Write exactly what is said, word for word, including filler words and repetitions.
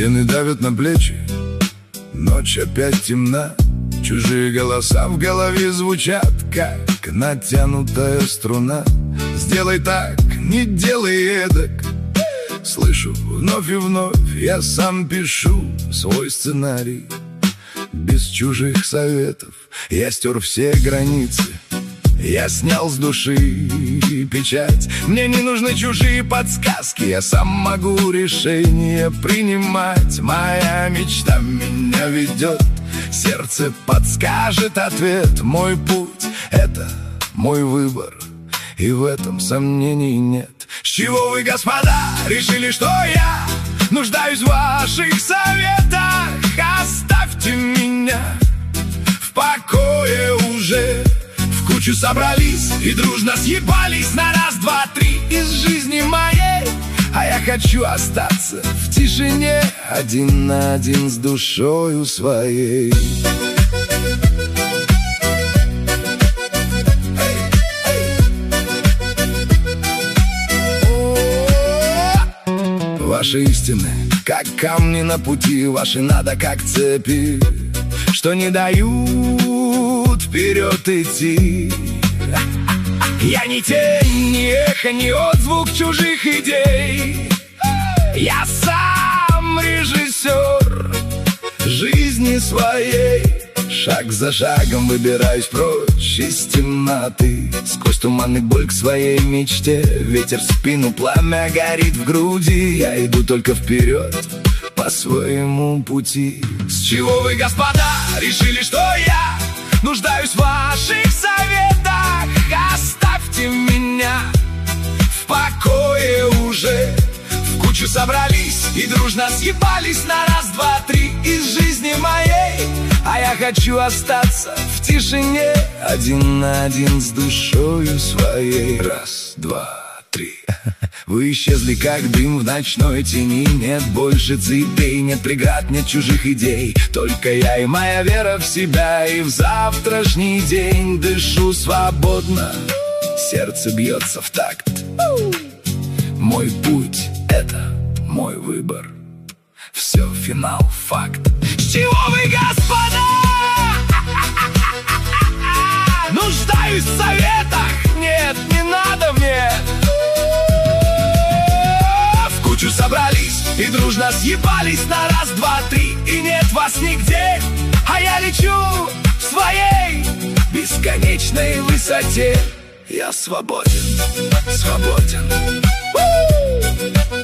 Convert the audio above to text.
Стены давят на плечи, ночь опять темна. Чужие голоса в голове звучат, как натянутая струна. Сделай так, не делай эдак. Слышу вновь и вновь, я сам пишу свой сценарий. Без чужих советов я стер все границы. Я снял с души печать. Мне не нужны чужие подсказки, я сам могу решение принимать. Моя мечта меня ведет, сердце подскажет ответ. Мой путь — это мой выбор, и в этом сомнений нет. С чего вы, господа, решили, что я нуждаюсь в ваших советах? Оставьте меня в покое уже. В кучу собрались и дружно съебались на раз, два, три из жизни моей. А я хочу остаться в тишине, один на один с душою своей. Ваши истины, как камни на пути, ваши надо, как цепи, что не дают вперед идти. Я не тень, не эхо, не отзвук чужих идей. Я сам режиссер жизни своей. Шаг за шагом выбираюсь прочь из темноты. Сквозь туман и боль к своей мечте. Ветер в спину, пламя горит в груди. Я иду только вперед по своему пути. С чего вы, господа, решили, что я нуждаюсь в ваших советах? Оставьте меня в покое уже. В кучу собрались и дружно съебались на раз, два, три из жизни моей. А я хочу остаться в тишине, один на один с душою своей. Раз, два, три. Вы исчезли, как дым в ночной тени. Нет больше цепей, нет преград, нет чужих идей. Только я и моя вера в себя. И в завтрашний день дышу свободно, сердце бьется в такт. Мой путь — это мой выбор. Все, финал, факт. С чего вы, господа, нуждаюсь в советах? Нет, не надо мне. В кучу собрались и дружно съебались на раз, два, три. И нет вас нигде, а я лечу в своей бесконечной высоте. Я свободен, свободен.